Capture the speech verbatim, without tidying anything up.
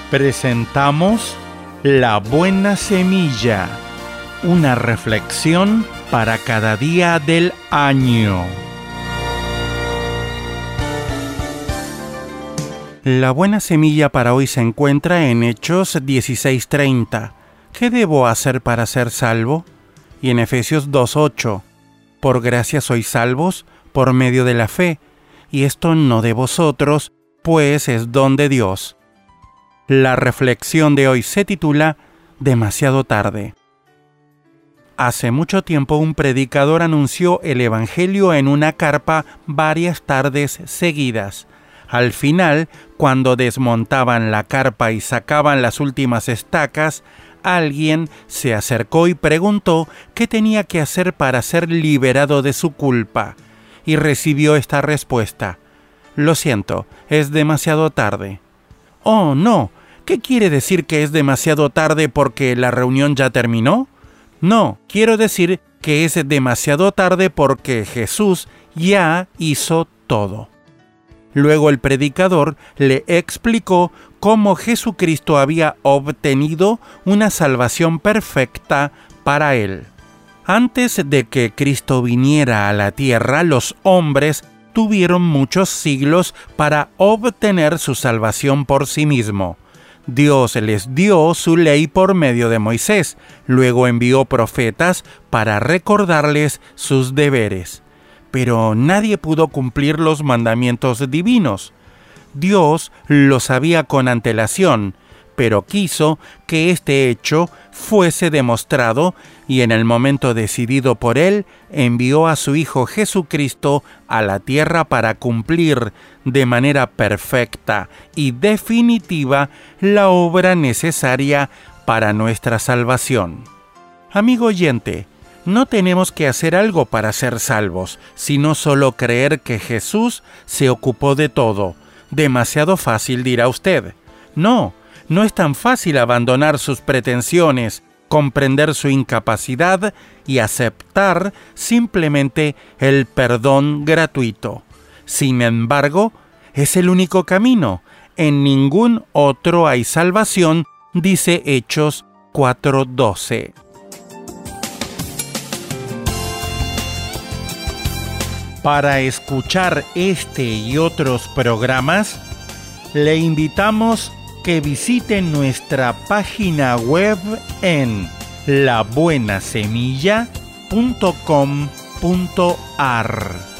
Presentamos La Buena Semilla, una reflexión para cada día del año. La buena semilla para hoy se encuentra en Hechos dieciséis treinta. ¿Qué debo hacer para ser salvo? Y en Efesios dos ocho. Por gracia sois salvos por medio de la fe, y esto no de vosotros, pues es don de Dios. La reflexión de hoy se titula Demasiado tarde. Hace mucho tiempo un predicador anunció el evangelio en una carpa varias tardes seguidas. Al final, cuando desmontaban la carpa y sacaban las últimas estacas, alguien se acercó y preguntó qué tenía que hacer para ser liberado de su culpa, y recibió esta respuesta: lo siento, es demasiado tarde. Oh, no. ¿Qué quiere decir que es demasiado tarde porque la reunión ya terminó? No, quiero decir que es demasiado tarde porque Jesús ya hizo todo. Luego el predicador le explicó cómo Jesucristo había obtenido una salvación perfecta para él. Antes de que Cristo viniera a la tierra, los hombres tuvieron muchos siglos para obtener su salvación por sí mismo. Dios les dio su ley por medio de Moisés, luego envió profetas para recordarles sus deberes. Pero nadie pudo cumplir los mandamientos divinos. Dios lo sabía con antelación, pero quiso que este hecho fuese demostrado y en el momento decidido por Él, envió a su Hijo Jesucristo a la tierra para cumplir de manera perfecta y definitiva la obra necesaria para nuestra salvación. Amigo oyente, no tenemos que hacer algo para ser salvos, sino solo creer que Jesús se ocupó de todo. Demasiado fácil, dirá usted. No, no es tan fácil abandonar sus pretensiones, comprender su incapacidad y aceptar simplemente el perdón gratuito. Sin embargo, es el único camino. En ningún otro hay salvación, dice Hechos cuatro doce. Para escuchar este y otros programas, le invitamos que visite nuestra página web en la buena semilla punto com punto a r.